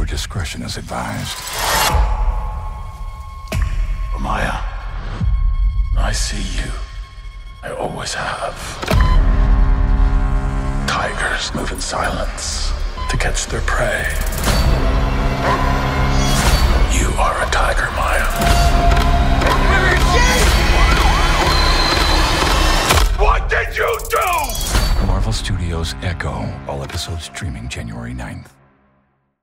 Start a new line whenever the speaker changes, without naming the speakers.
Viewer discretion is advised.
Maya, I see you. I always have. Tigers move in silence to catch their prey. You are a tiger, Maya. What did you do?
Marvel Studios Echo. All episodes streaming January 9th.